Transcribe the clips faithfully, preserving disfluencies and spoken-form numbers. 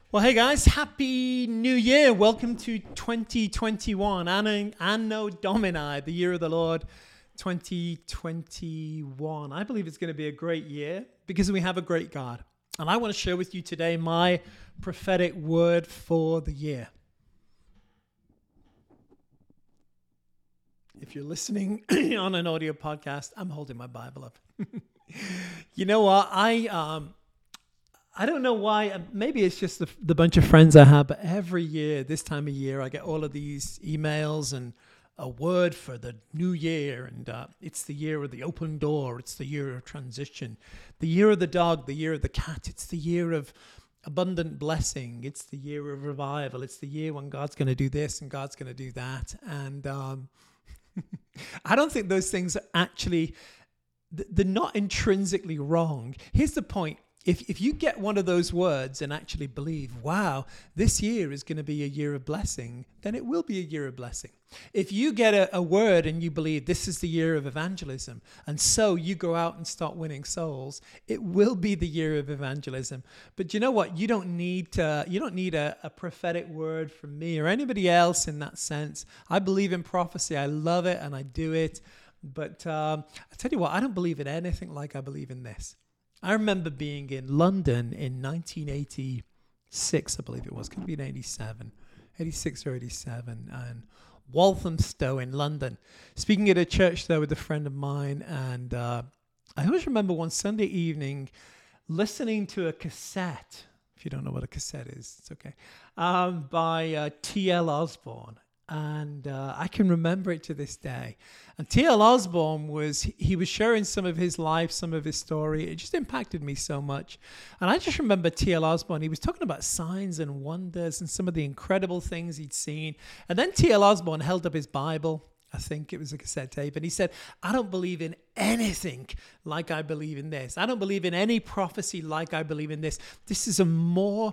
Well, hey guys, happy new year. Welcome to twenty twenty-one. Anno, Anno Domini, the year of the Lord, twenty twenty-one. I believe it's going to be a great year because we have a great God. And I want to share with you today my prophetic word for the year. If you're listening on an audio podcast, I'm holding my Bible up. You know what? I um. I don't know why. Maybe it's just the, the bunch of friends I have, but every year, this time of year, I get all of these emails and a word for the new year. And uh, it's the year of the open door. It's the year of transition. The year of the dog, the year of the cat. It's the year of abundant blessing. It's the year of revival. It's the year when God's going to do this and God's going to do that. And um, I don't think those things are actually, they're not intrinsically wrong. Here's the point. If if you get one of those words and actually believe, wow, this year is going to be a year of blessing, then it will be a year of blessing. If you get a, a word and you believe this is the year of evangelism, and so you go out and start winning souls, it will be the year of evangelism. But you know what? You don't need to, you don't need a, a prophetic word from me or anybody else in that sense. I believe in prophecy. I love it and I do it. But um, I tell you what, I don't believe in anything like I believe in this. I remember being in London in nineteen eighty-six, I believe it was. Could be in eighty-seven, eighty-six or eighty-seven, and Walthamstow in London. Speaking at a church there with a friend of mine, and uh, I always remember one Sunday evening listening to a cassette. If you don't know what a cassette is, it's okay. Um, by uh, T L Osborne. And uh, I can remember it to this day. And T L Osborne was, he was sharing some of his life, some of his story. It just impacted me so much. And I just remember T L Osborne, he was talking about signs and wonders and some of the incredible things he'd seen. And then T L Osborne held up his Bible. I think it was a cassette tape. And he said, I don't believe in anything like I believe in this. I don't believe in any prophecy like I believe in this. This is a more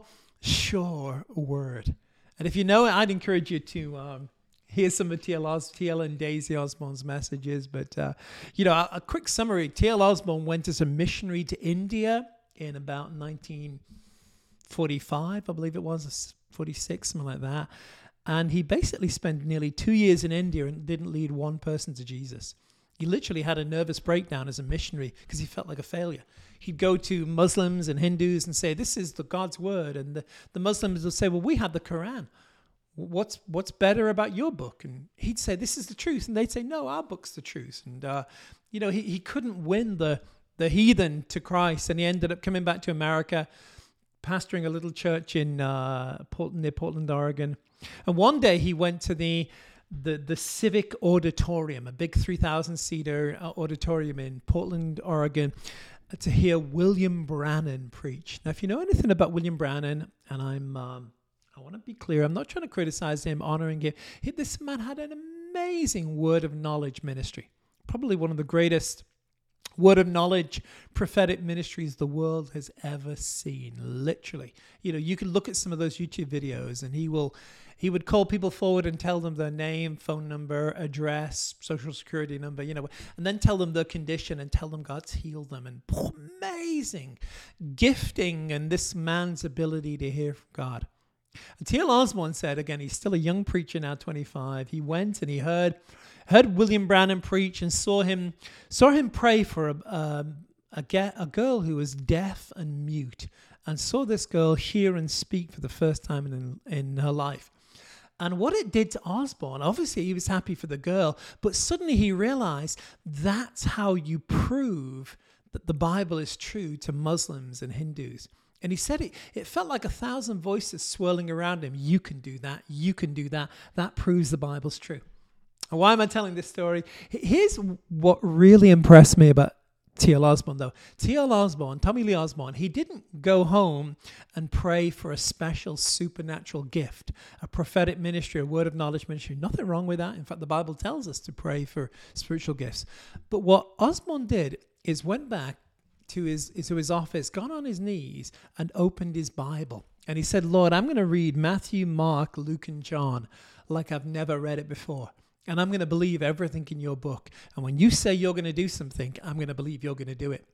sure word. And if you know it, I'd encourage you to um, hear some of T L Os, T L and Daisy Osborne's messages. But, uh, you know, a, a quick summary. T L Osborne went as a missionary to India in about nineteen forty-five, I believe it was, forty-six, something like that. And he basically spent nearly two years in India and didn't lead one person to Jesus. He literally had a nervous breakdown as a missionary because he felt like a failure. He'd go to Muslims and Hindus and say, this is the God's word. And the, the Muslims would say, well, we have the Quran. What's what's better about your book? And he'd say, this is the truth. And they'd say, no, our book's the truth. And, uh, you know, he, he couldn't win the, the heathen to Christ. And he ended up coming back to America, pastoring a little church in uh, Portland, near Portland, Oregon. And one day he went to the... the the Civic Auditorium, a big three thousand seater auditorium in Portland, Oregon, to hear William Branham preach. Now, if you know anything about William Branham, and I'm, um, I want to be clear, I'm not trying to criticize him, honoring him. He, this man had an amazing word of knowledge ministry, probably one of the greatest word of knowledge prophetic ministries the world has ever seen, literally. You know, you can look at some of those YouTube videos and he will, he would call people forward and tell them their name, phone number, address, social security number, you know, and then tell them their condition and tell them God's healed them. And oh, amazing gifting and this man's ability to hear from God. And T L Osborne said, again, he's still a young preacher now, twenty-five. He went and he heard heard William Branham preach and saw him saw him pray for a, um, a, ge- a girl who was deaf and mute, and saw this girl hear and speak for the first time in, in her life. And what it did to Osborne, obviously he was happy for the girl, but suddenly he realized that's how you prove that the Bible is true to Muslims and Hindus. And he said it, it felt like a thousand voices swirling around him. You can do that. You can do that. That proves the Bible's true. And why am I telling this story? Here's what really impressed me about T L Osborne, though. T L Osborne, Tommy Lee Osborne, he didn't go home and pray for a special supernatural gift, a prophetic ministry, a word of knowledge ministry. Nothing wrong with that. In fact, the Bible tells us to pray for spiritual gifts. But what Osborne did is went back to his, to his office, got on his knees and opened his Bible. And he said, Lord, I'm going to read Matthew, Mark, Luke, and John like I've never read it before. And I'm going to believe everything in your book. And when you say you're going to do something, I'm going to believe you're going to do it.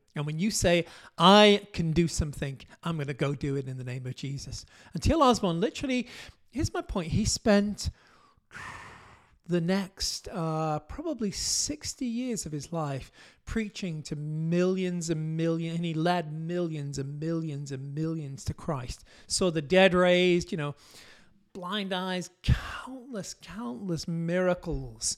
And when you say, I can do something, I'm going to go do it in the name of Jesus. And T L Osborne, literally, here's my point. He spent the next uh, probably sixty years of his life preaching to millions and millions, and he led millions and millions and millions to Christ. Saw the dead raised, you know, blind eyes, countless, countless miracles.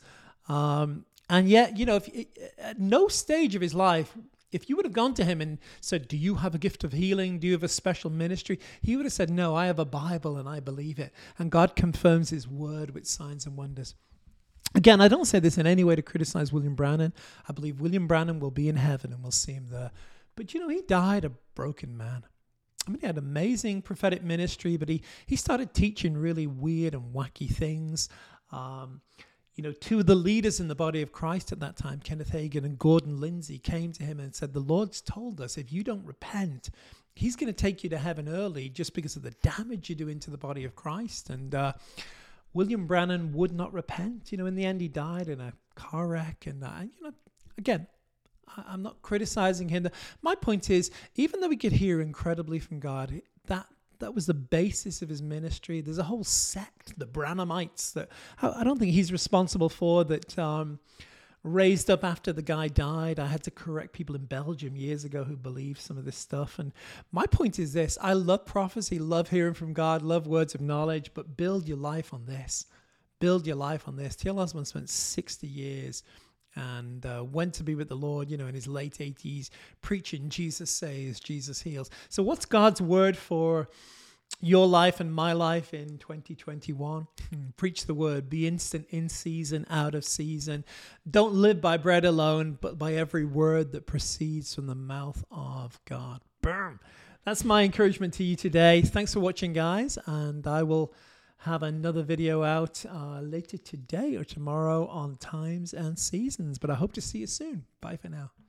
Um, and yet, you know, if, at no stage of his life, if you would have gone to him and said, do you have a gift of healing? Do you have a special ministry? He would have said, no, I have a Bible and I believe it. And God confirms his word with signs and wonders. Again, I don't say this in any way to criticize William Branham. I believe William Branham will be in heaven and we'll see him there. But, you know, he died a broken man. I mean, he had amazing prophetic ministry, but he, he started teaching really weird and wacky things. Um, you know, two of the leaders in the body of Christ at that time, Kenneth Hagin and Gordon Lindsay, came to him and said, the Lord's told us if you don't repent, he's going to take you to heaven early just because of the damage you're doing to the body of Christ. And uh, William Branham would not repent. You know, in the end, he died in a car wreck. And, uh, you know, again, I, I'm not criticizing him. My point is, even though we could hear incredibly from God, that that was the basis of his ministry. There's a whole sect, the Branhamites, that I don't think he's responsible for, that um, raised up after the guy died. I had to correct people in Belgium years ago who believed some of this stuff. And my point is this: I love prophecy, love hearing from God, love words of knowledge, but build your life on this. Build your life on this. T L Osborne spent sixty years and uh, went to be with the Lord, you know, in his late eighties, preaching Jesus saves, Jesus heals. So what's God's word for your life and my life in twenty twenty-one? Preach the word. Be instant in season, out of season. Don't live by bread alone, but by every word that proceeds from the mouth of God. Boom. That's my encouragement to you today. Thanks for watching, guys. And I will have another video out uh, later today or tomorrow on times and seasons. But I hope to see you soon. Bye for now.